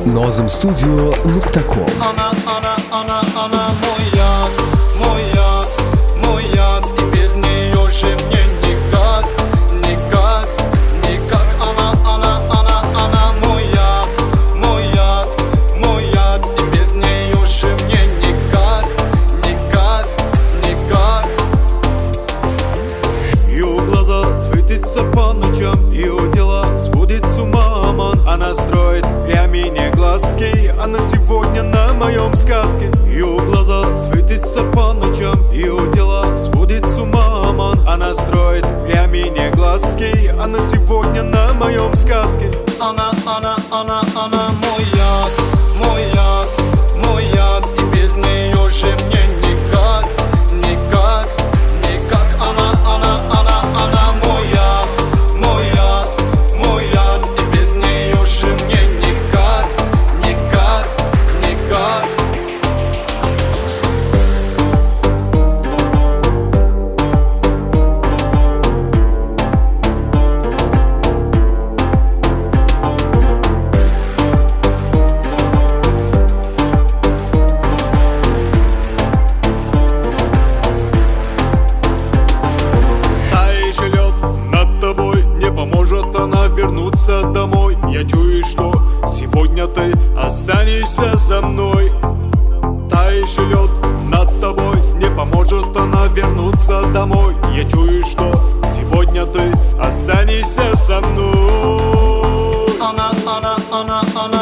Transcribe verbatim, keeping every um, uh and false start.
Nozem studio nokta com. Она, она, она, она мой яд, мой яд, мой яд. И без нее же мне никак, никак, никак. Она, она, она, она мой яд, мой яд, мой яд. И без нее же мне никак, никак, никак. Ее глаза светятся по ночам, ее тело сводит с ума обман. Она строит для меня глазки, она сегодня на моем сказке. Ее глаза светятся по ночам, ее тело сводит с ума обман. Она строит для меня глазки, она сегодня на моем сказке. Она, она, она, она мой яд, мой яд, мой яд. И без нее же мне никак, никак, никак. Она, она, она, она мой яд, мой яд, мой яд. И без нее же мне никак, никак, никак. Тающий лед над тобой, не поможет она вернуться домой. Я чую, что сегодня ты останешься со мной. Тающий лед над тобой, не поможет она вернуться домой. Я чую, что сегодня ты останешься со мной. Она, она, она, она